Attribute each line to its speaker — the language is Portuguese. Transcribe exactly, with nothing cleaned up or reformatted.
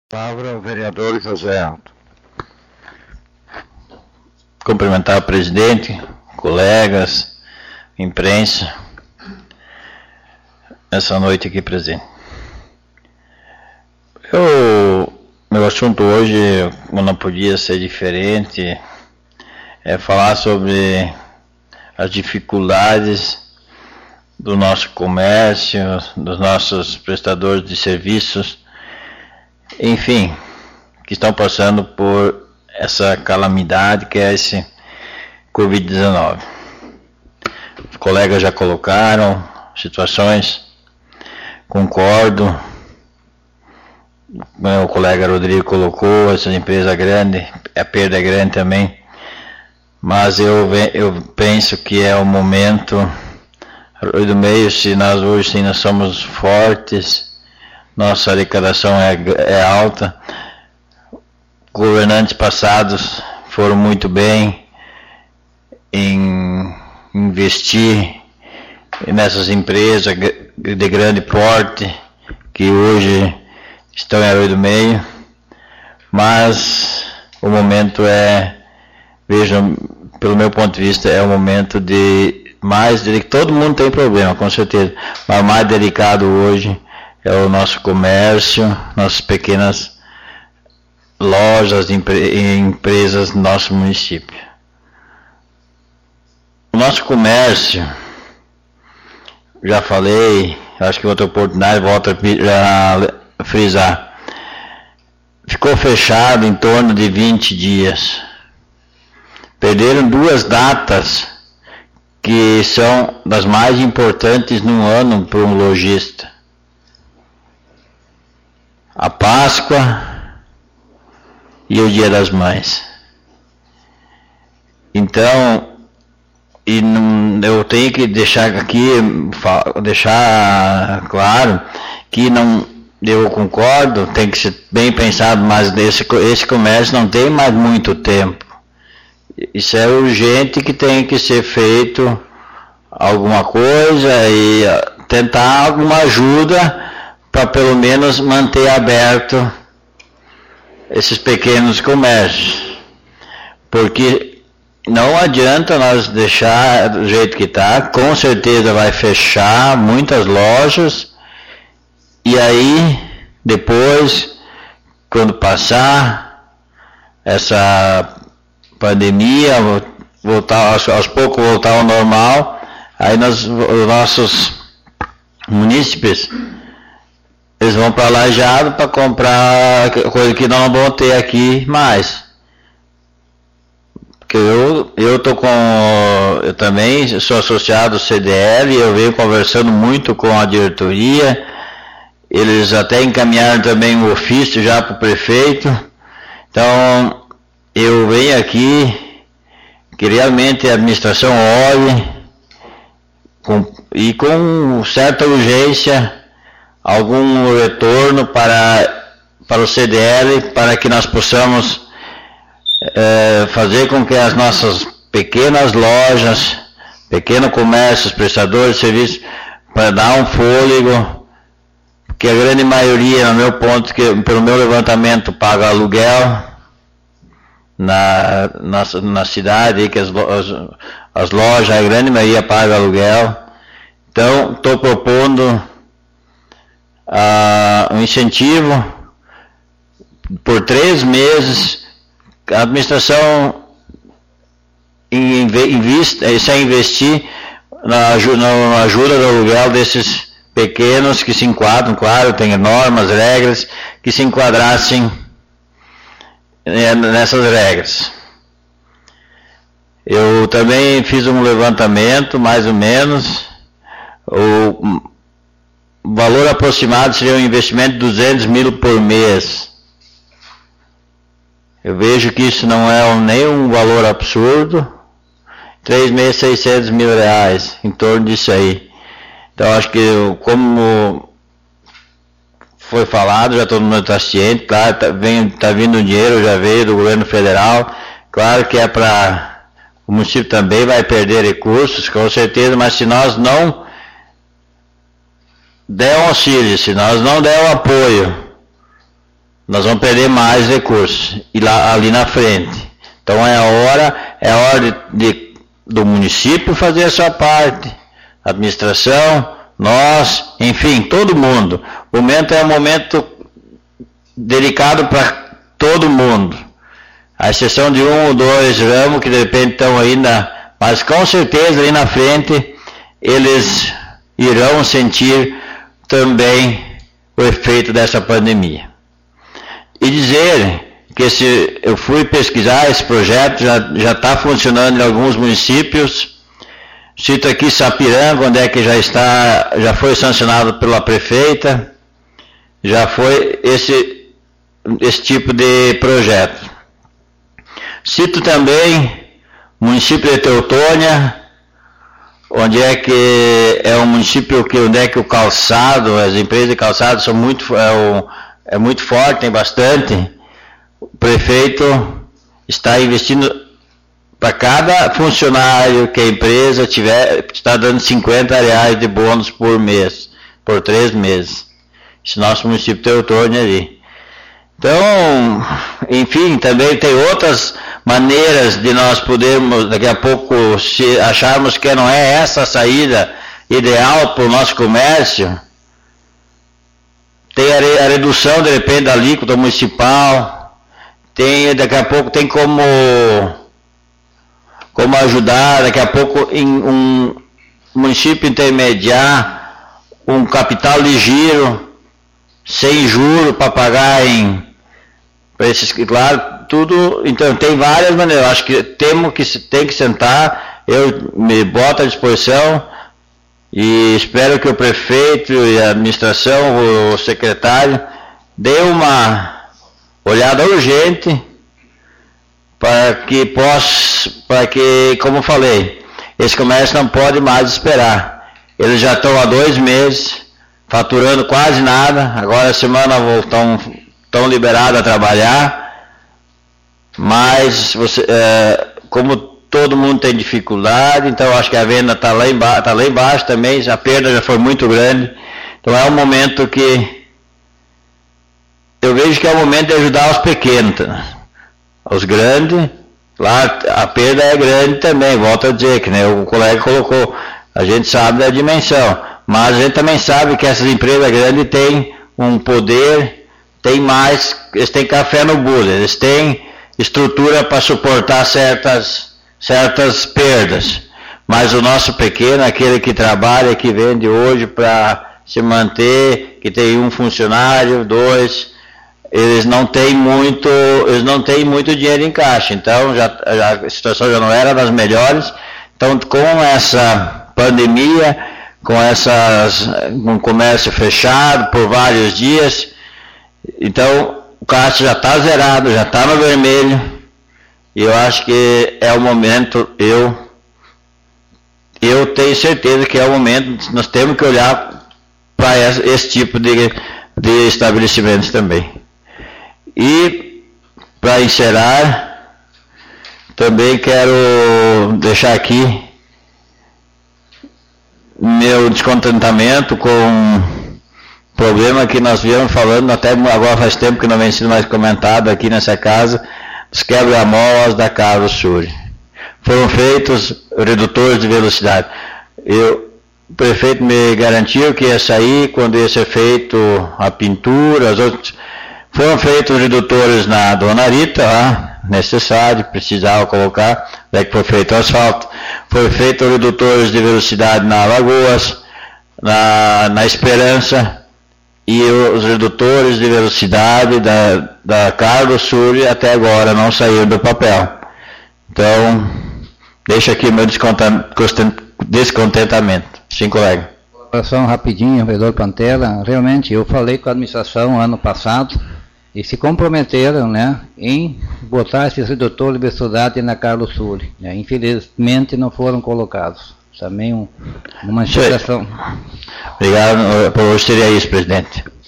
Speaker 1: Palavra ao vereador José Alto. Cumprimentar o presidente, colegas, imprensa, essa noite aqui presente. Eu, meu assunto hoje, não podia ser diferente, é falar sobre as dificuldades do nosso comércio, dos nossos prestadores de serviços, enfim, que estão passando por essa calamidade que é esse covid dezenove. Os colegas já colocaram situações, concordo, o colega Rodrigo colocou, essa empresa grande, a perda é grande também, mas eu, eu penso que é o momento do meio, se nós hoje ainda somos fortes, nossa arrecadação é, é alta, governantes passados foram muito bem em investir nessas empresas de grande porte, que hoje estão em Arroio do Meio, mas o momento é, vejam, pelo meu ponto de vista, é o momento de mais, de, todo mundo tem problema, com certeza, mas o mais delicado hoje é o nosso comércio, nossas pequenas lojas, empre, empresas do nosso município. O nosso comércio, já falei, acho que outra oportunidade, volto a frisar, ficou fechado em torno de vinte dias. Perderam duas datas que são das mais importantes no ano para um lojista. A Páscoa e o Dia das Mães. Então, e não, eu tenho que deixar aqui, deixar claro que não, eu concordo, tem que ser bem pensado, mas esse, esse comércio não tem mais muito tempo. Isso é urgente, que tem que ser feito alguma coisa e tentar alguma ajuda para pelo menos manter aberto esses pequenos comércios, porque não adianta nós deixar do jeito que está, com certeza vai fechar muitas lojas, e aí depois, quando passar essa pandemia, voltar aos, aos poucos voltar ao normal, aí nós, os nossos munícipes, eles vão para Lajeado para comprar coisa que não vão ter aqui mais. Porque eu, eu tô com, eu também sou associado ao C D L, eu venho conversando muito com a diretoria, eles até encaminharam também um ofício já para o prefeito, então eu venho aqui que realmente a administração olhe com, e com certa urgência algum retorno para, para o C D L, para que nós possamos é, fazer com que as nossas pequenas lojas, pequenos comércios, prestadores de serviços, para dar um fôlego, porque a grande maioria, no meu ponto, que pelo meu levantamento, paga aluguel na, na, na cidade, que as, as, as lojas, a grande maioria paga aluguel. Então, estou propondo Uh, um incentivo por três meses, a administração invista, isso é investir na, na ajuda do aluguel desses pequenos que se enquadram, claro, tem normas, regras, que se enquadrassem nessas regras. Eu também fiz um levantamento, mais ou menos, o O valor aproximado seria um investimento de duzentos mil por mês. Eu vejo que isso não é um, nem um valor absurdo. Três meses, seiscentos mil reais, em torno disso aí. Então, acho que, como foi falado, já todo mundo está ciente, claro, está tá vindo dinheiro, já veio do governo federal. Claro que é para... O município também vai perder recursos, com certeza, mas se nós não der um auxílio, se nós não der o apoio nós vamos perder mais recursos e lá, ali na frente. Então é a hora, é a hora de, de, do município fazer a sua parte, a administração, nós, enfim, todo mundo. O momento é um momento delicado para todo mundo, à exceção de um ou dois ramos que de repente estão ainda, mas com certeza ali na frente eles irão sentir também o efeito dessa pandemia. E dizer que esse, eu fui pesquisar, esse projeto já está funcionando em alguns municípios. Cito aqui Sapiranga, onde é que já está, já foi sancionado pela prefeita, já foi esse, esse tipo de projeto. Cito também o município de Teutônia, onde é que é um município que, onde é que o calçado, as empresas de calçado são muito, é, o, é muito forte, tem bastante. O prefeito está investindo para cada funcionário que a empresa tiver, está dando cinquenta reais de bônus por mês, por três meses. Esse nosso município Teutônia ali. Então, enfim, também tem outras maneiras de nós podermos, daqui a pouco, se acharmos que não é essa a saída ideal para o nosso comércio, tem a, re, a redução, de repente, da alíquota municipal, tem, daqui a pouco tem como, como ajudar, daqui a pouco, em um município intermediar um capital de giro, sem juro, para pagar em, para esses, claro, tudo, então tem várias maneiras, acho que temos que, tem que sentar, eu me boto à disposição e espero que o prefeito e a administração, o secretário, dê uma olhada urgente para que possa, para que, como falei, esse comércio não pode mais esperar. Eles já estão há dois meses faturando quase nada, agora a semana estão, estão liberados a trabalhar, mas você, é, como todo mundo tem dificuldade, então acho que a venda está lá, emba tá lá embaixo também, a perda já foi muito grande, então é um momento que eu vejo que é o momento de ajudar os pequenos, tá? Os grandes, lá a perda é grande também, volto a dizer, que né, o colega colocou, a gente sabe da dimensão, mas a gente também sabe que essas empresas grandes têm um poder, tem mais, eles têm café no bolo, eles têm estrutura para suportar certas, certas perdas, mas o nosso pequeno, aquele que trabalha, que vende hoje para se manter, que tem um funcionário, dois, eles não têm muito, eles não têm muito dinheiro em caixa, então já, já, a situação já não era das melhores, então com essa pandemia, com essas, um comércio fechado por vários dias, então o caixa já está zerado, já está no vermelho, e eu acho que é o momento, eu, eu tenho certeza que é o momento, nós temos que olhar para esse, esse tipo de, de estabelecimentos também. E, para encerrar, também quero deixar aqui meu descontentamento com um problema que nós viemos falando, até agora faz tempo que não vem sendo mais comentado aqui nessa casa, os quebra-molas da Carlos Suri. Foram feitos redutores de velocidade. Eu, o prefeito me garantiu que ia sair quando ia ser feito a pintura, as outras. Foram feitos redutores na Dona Rita, lá, necessário, precisava colocar, daí que foi feito o asfalto. Foi feito redutores de velocidade na Alagoas, na, na Esperança, e os redutores de velocidade da, da Carlos Suri até agora não saíram do papel. Então, deixo aqui meu descontentamento. Sim, colega.
Speaker 2: Colaboração rapidinho, vereador Pantera. Realmente, eu falei com a administração ano passado e se comprometeram, né, em botar esses redutores de velocidade na Carlos Suri. Né? Infelizmente, não foram colocados. Também um, uma situação.
Speaker 1: Obrigado, por hoje seria isso, presidente.